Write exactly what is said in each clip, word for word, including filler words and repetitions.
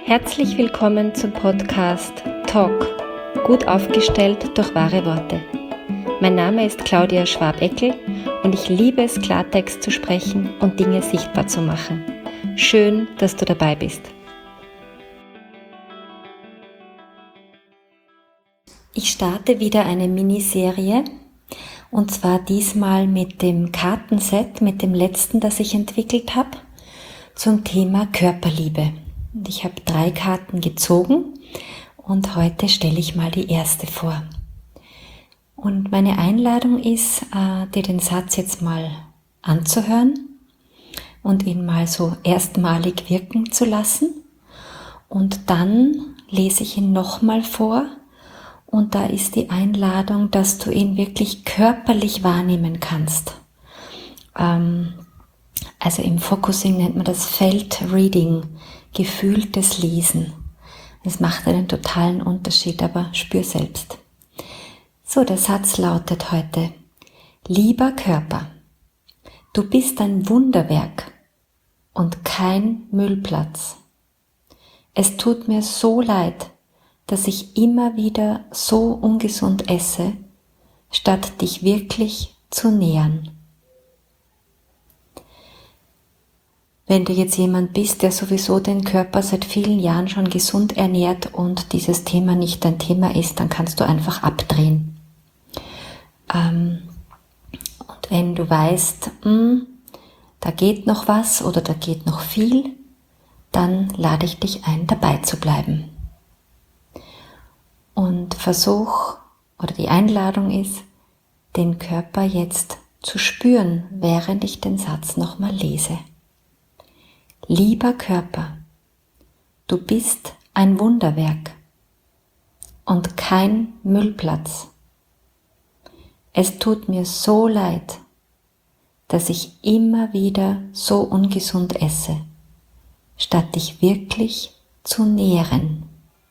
Herzlich willkommen zum Podcast Talk, gut aufgestellt durch wahre Worte. Mein Name ist Claudia Schwab-Eckel und ich liebe es, Klartext zu sprechen und Dinge sichtbar zu machen. Schön, dass du dabei bist. Ich starte wieder eine Miniserie und zwar diesmal mit dem Kartenset, mit dem letzten, das ich entwickelt habe, zum Thema Körperliebe. Und ich habe drei Karten gezogen und heute stelle ich mal die erste vor. Und meine Einladung ist, äh, dir den Satz jetzt mal anzuhören und ihn mal so erstmalig wirken zu lassen. Und dann lese ich ihn nochmal vor und da ist die Einladung, dass du ihn wirklich körperlich wahrnehmen kannst. Ähm, also im Focusing nennt man das Felt-Reading, gefühltes Lesen. Es macht einen totalen Unterschied, aber spür selbst. So, der Satz lautet heute: Lieber Körper, du bist ein Wunderwerk und kein Müllplatz. Es tut mir so leid, dass ich immer wieder so ungesund esse, statt dich wirklich zu nähern. Wenn du jetzt jemand bist, der sowieso den Körper seit vielen Jahren schon gesund ernährt und dieses Thema nicht dein Thema ist, dann kannst du einfach abdrehen. Ähm, und wenn du weißt, mh, da geht noch was oder da geht noch viel, dann lade ich dich ein, dabei zu bleiben. Und versuch, oder die Einladung ist, den Körper jetzt zu spüren, während ich den Satz nochmal lese. Lieber Körper, du bist ein Wunderwerk und kein Müllplatz. Es tut mir so leid, dass ich immer wieder so ungesund esse, statt dich wirklich zu nähren.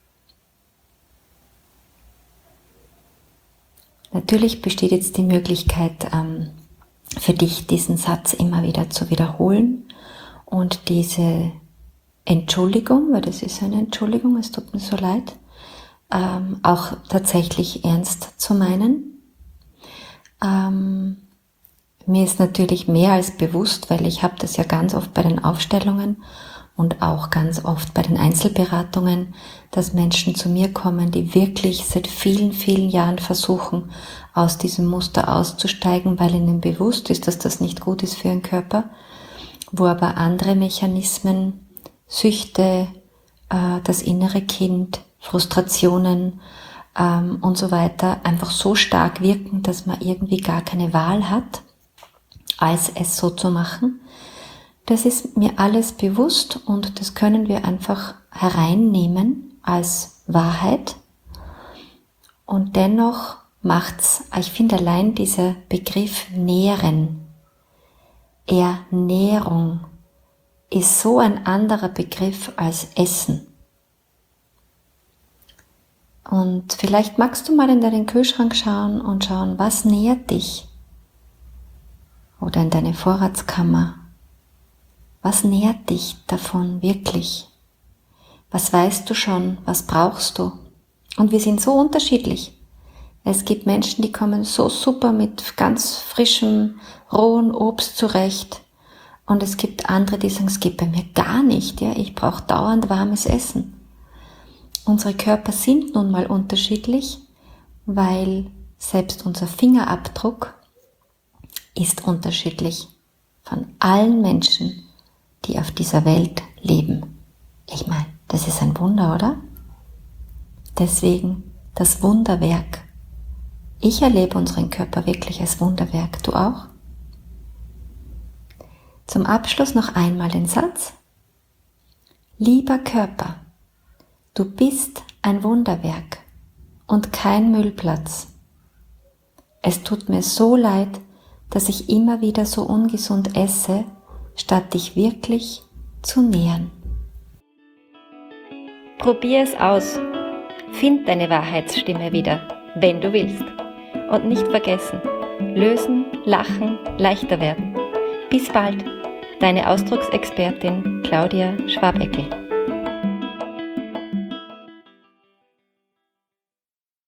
Natürlich besteht jetzt die Möglichkeit, ähm, für dich diesen Satz immer wieder zu wiederholen und diese Entschuldigung, weil das ist eine Entschuldigung, es tut mir so leid, ähm, auch tatsächlich ernst zu meinen. Ähm, mir ist natürlich mehr als bewusst, weil ich habe das ja ganz oft bei den Aufstellungen und auch ganz oft bei den Einzelberatungen, dass Menschen zu mir kommen, die wirklich seit vielen, vielen Jahren versuchen, aus diesem Muster auszusteigen, weil ihnen bewusst ist, dass das nicht gut ist für ihren Körper, wo aber andere Mechanismen, Süchte, äh, das innere Kind, Frustrationen ähm, und so weiter einfach so stark wirken, dass man irgendwie gar keine Wahl hat, als es so zu machen. Das ist mir alles bewusst und das können wir einfach hereinnehmen als Wahrheit. Und dennoch macht's, ich finde allein dieser Begriff Nähren, Ernährung ist so ein anderer Begriff als Essen. Und vielleicht magst du mal in deinen Kühlschrank schauen und schauen, was nährt dich? Oder in deine Vorratskammer. Was nährt dich davon wirklich? Was weißt du schon? Was brauchst du? Und wir sind so unterschiedlich. Es gibt Menschen, die kommen so super mit ganz frischem, rohen Obst zurecht. Und es gibt andere, die sagen, es geht bei mir gar nicht. Ja, ich brauche dauernd warmes Essen. Unsere Körper sind nun mal unterschiedlich, weil selbst unser Fingerabdruck ist unterschiedlich von allen Menschen, die auf dieser Welt leben. Ich meine, das ist ein Wunder, oder? Deswegen das Wunderwerk. Ich erlebe unseren Körper wirklich als Wunderwerk. Du auch? Zum Abschluss noch einmal den Satz. Lieber Körper, du bist ein Wunderwerk und kein Müllplatz. Es tut mir so leid, dass ich immer wieder so ungesund esse, statt dich wirklich zu nähern. Probier es aus. Find deine Wahrheitsstimme wieder, wenn du willst. Und nicht vergessen, lösen, lachen, leichter werden. Bis bald, deine Ausdrucksexpertin Claudia Schwab-Eckel.